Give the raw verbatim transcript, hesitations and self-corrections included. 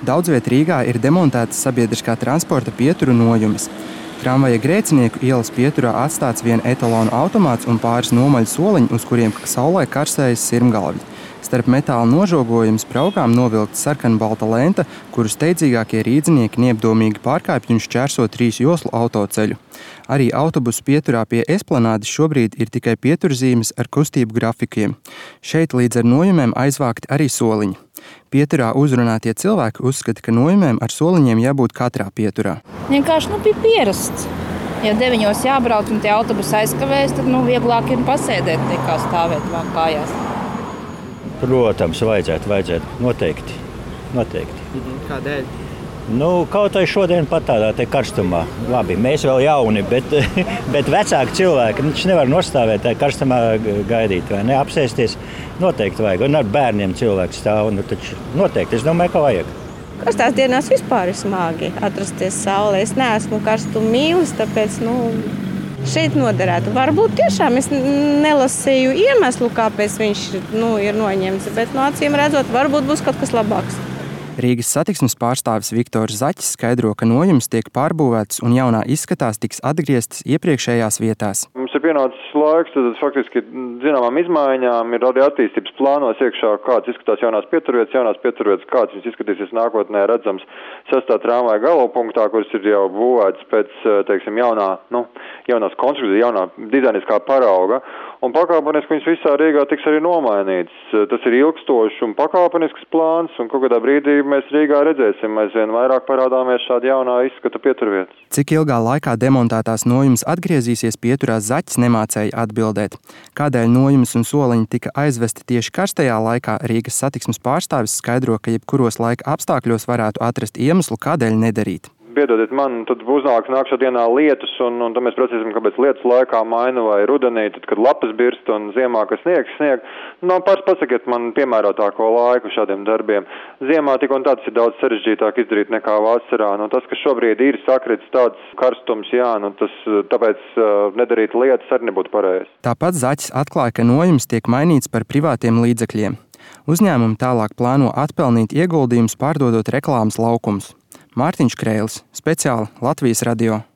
Daudzviet Rīgā ir demontētas sabiedriskā transporta pieturu nojumes. Tramvaja Grēcinieku ielas pieturā atstāts vien etalonu automāts un pāris nomaļu soliņi, uz kuriem saulē karsējas sirmgalvi. Starp metāla nožogojuma spraugām novilkta sarkanbalta lenta, kuru steidzīgākie rīdzinieki neapdomīgi pārkāpj un šķērso trīs joslu autoceļu. Arī autobusu pieturā pie esplanādes šobrīd ir tikai pieturzīmes ar kustību grafikiem. Šeit līdz ar nojumēm aizvākti arī soliņi. Pieturā uzrunātie cilvēki uzskata, ka nojumēm ar soliņiem jābūt katrā pieturā. Vienkārši nu, bija pierasts. Ja deviņos jābrauc un tie autobusi aizkavējas, tad nu, vieglāk ir pasēdēt nekā stāvēt vēl kājās. Protams, vajadzētu, vajadzētu. Noteikti. Noteikti. Kādēļ? Nu, kaut arī šodien pat tādā te karstumā. Labi, mēs vēl jauni, bet, bet vecāki cilvēki viņš nevar nostāvēt tajā karstumā gaidīt vai ne, apsēsties. Noteikti vajag. Un ar bērniem cilvēks stāv. Nu, taču noteikti, es domāju, ka vajag. Karstās dienās vispār ir smagi atrasties saulē. Es neesmu karstumu mīlis, tāpēc nu, šeit noderētu. Varbūt tiešām es nelasīju iemeslu, kāpēc viņš nu, ir noņemts, bet no acīm redzot, varbūt būs kaut kas labāks. Rīgas satiksmes pārstāvis Viktors Zaķis skaidro, ka nojums tiek pārbūvētas un jaunā izskatās tiks atgrieztas iepriekšējās vietās. Mums ir pienācis laiks, tad faktiski zināmām izmaiņām ir arī attīstības plānos iekšā, kāds izskatās jaunās pieturvietas, jaunās pieturvietas, kāds viņas izskatīsies nākotnē redzams sestā tramvaja galopunktā, kuras ir jau būvētas pēc, teiksim, jaunā, nu, jaunās konstrukcijas, jaunā dizainiskā parauga. Un pakāpeniski viņas visā Rīgā tiks arī nomainīts. Tas ir ilgstošs un pakāpenisks plāns, un kaut kādā brīdī mēs Rīgā redzēsim, mēs vien vairāk parādāmies šāda jaunā izskata pieturvietas. Cik ilgā laikā demontētās nojumes atgriezīsies pieturā, Zaķis nemācēja atbildēt. Kādēļ nojumes un soliņi tika aizvesti tieši karstajā laikā, Rīgas satiksmes pārstāvis skaidro, ka jebkuros laika apstākļos varētu atrast iemeslu, kādēļ nedarīt. Piedodiet man, tad uznāks nākšā dienā lietus, un, un tad mēs prasīsim, kāpēc lietus laikā maina vai rudenī, tad, kad lapas birst un ziemā, kas sniegs, snieg. Nu, pāris pasakiet man piemērotāko laiku šādiem darbiem. Ziemā tik un tāds ir daudz sarežģītāk izdarīt nekā vasarā. Nu, tas, kas šobrīd ir sakrits tāds karstums, jā, nu, tas tāpēc uh, nedarīt lietas arī nebūtu pareizi. Tāpat Zaķis atklāja, ka nojums tiek mainīts par privātiem līdzekļiem. Uzņēmumi tālāk plāno atpelnīt ieguldījumus pārdodot reklāmas laukumus. Mārtiņš Kreilis, speciāli Latvijas radio.